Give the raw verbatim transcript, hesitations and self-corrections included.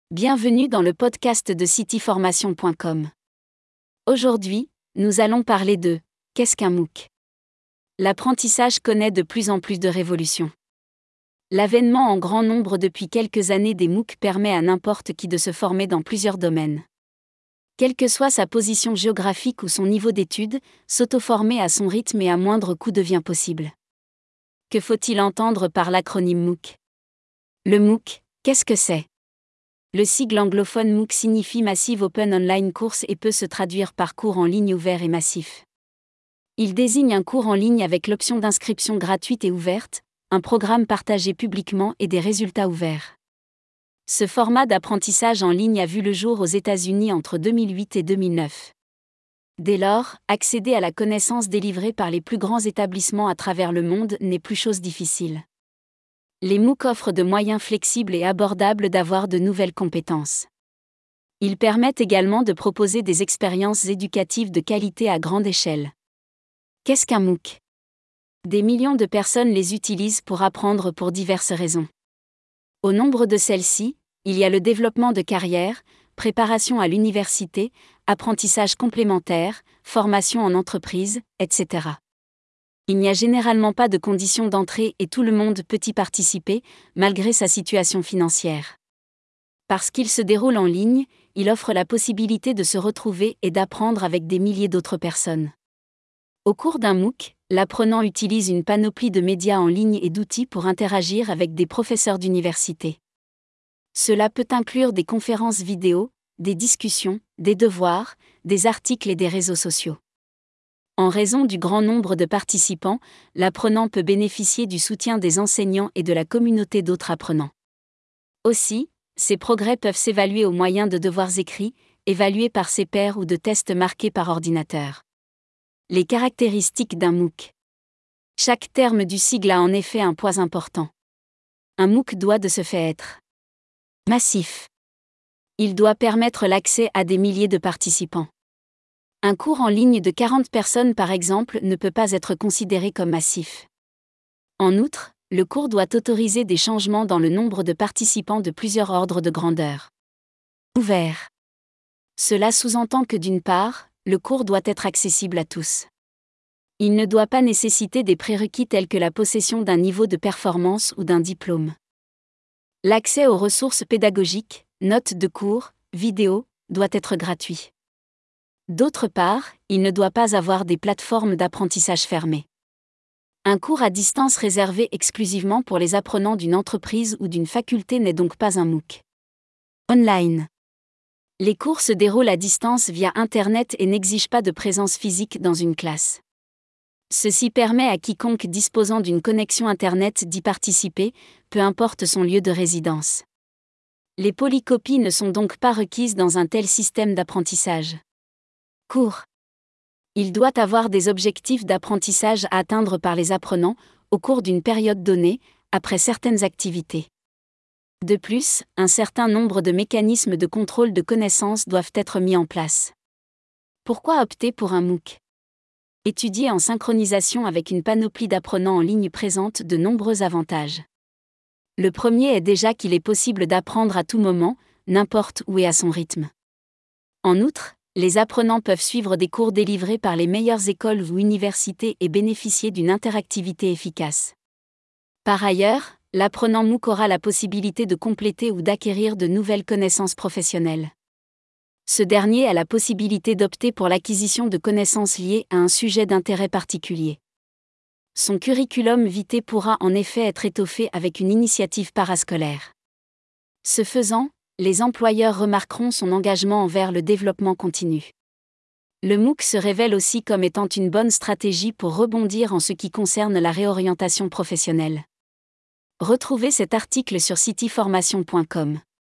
Bienvenue dans le podcast de city formation point com. Aujourd'hui, nous allons parler de « Qu'est-ce qu'un MOOC ?» L'apprentissage connaît de plus en plus de révolutions. L'avènement en grand nombre depuis quelques années des MOOC permet à n'importe qui de se former dans plusieurs domaines. Quelle que soit sa position géographique ou son niveau d'études, s'auto-former à son rythme et à moindre coût devient possible. Que faut-il entendre par l'acronyme MOOC ? Le MOOC, qu'est-ce que c'est ? Le sigle anglophone MOOC signifie Massive Open Online Course et peut se traduire par cours en ligne ouvert et massif. Il désigne un cours en ligne avec l'option d'inscription gratuite et ouverte, un programme partagé publiquement et des résultats ouverts. Ce format d'apprentissage en ligne a vu le jour aux États-Unis entre deux mille huit et deux mille neuf. Dès lors, accéder à la connaissance délivrée par les plus grands établissements à travers le monde n'est plus chose difficile. Les MOOC offrent de moyens flexibles et abordables d'avoir de nouvelles compétences. Ils permettent également de proposer des expériences éducatives de qualité à grande échelle. Qu'est-ce qu'un MOOC ? Des millions de personnes les utilisent pour apprendre pour diverses raisons. Au nombre de celles-ci, il y a le développement de carrière, préparation à l'université, apprentissage complémentaire, formation en entreprise, et cetera. Il n'y a généralement pas de conditions d'entrée et tout le monde peut y participer, malgré sa situation financière. Parce qu'il se déroule en ligne, il offre la possibilité de se retrouver et d'apprendre avec des milliers d'autres personnes. Au cours d'un MOOC, l'apprenant utilise une panoplie de médias en ligne et d'outils pour interagir avec des professeurs d'université. Cela peut inclure des conférences vidéo, des discussions, des devoirs, des articles et des réseaux sociaux. En raison du grand nombre de participants, l'apprenant peut bénéficier du soutien des enseignants et de la communauté d'autres apprenants. Aussi, ses progrès peuvent s'évaluer au moyen de devoirs écrits, évalués par ses pairs ou de tests marqués par ordinateur. Les caractéristiques d'un MOOC. Chaque terme du sigle a en effet un poids important. Un MOOC doit de ce fait être massif. Il doit permettre l'accès à des milliers de participants. Un cours en ligne de quarante personnes par exemple ne peut pas être considéré comme massif. En outre, le cours doit autoriser des changements dans le nombre de participants de plusieurs ordres de grandeur. Ouvert. Cela sous-entend que d'une part, le cours doit être accessible à tous. Il ne doit pas nécessiter des prérequis tels que la possession d'un niveau de performance ou d'un diplôme. L'accès aux ressources pédagogiques, notes de cours, vidéos, doit être gratuit. D'autre part, il ne doit pas avoir des plateformes d'apprentissage fermées. Un cours à distance réservé exclusivement pour les apprenants d'une entreprise ou d'une faculté n'est donc pas un MOOC. Online. Les cours se déroulent à distance via Internet et n'exigent pas de présence physique dans une classe. Ceci permet à quiconque disposant d'une connexion Internet d'y participer, peu importe son lieu de résidence. Les polycopies ne sont donc pas requises dans un tel système d'apprentissage. Cours. Il doit avoir des objectifs d'apprentissage à atteindre par les apprenants, au cours d'une période donnée, après certaines activités. De plus, un certain nombre de mécanismes de contrôle de connaissances doivent être mis en place. Pourquoi opter pour un MOOC ? Étudier en synchronisation avec une panoplie d'apprenants en ligne présente de nombreux avantages. Le premier est déjà qu'il est possible d'apprendre à tout moment, n'importe où et à son rythme. En outre, les apprenants peuvent suivre des cours délivrés par les meilleures écoles ou universités et bénéficier d'une interactivité efficace. Par ailleurs, l'apprenant MOOC aura la possibilité de compléter ou d'acquérir de nouvelles connaissances professionnelles. Ce dernier a la possibilité d'opter pour l'acquisition de connaissances liées à un sujet d'intérêt particulier. Son curriculum vitae pourra en effet être étoffé avec une initiative parascolaire. Ce faisant, les employeurs remarqueront son engagement envers le développement continu. Le MOOC se révèle aussi comme étant une bonne stratégie pour rebondir en ce qui concerne la réorientation professionnelle. Retrouvez cet article sur city formation point com.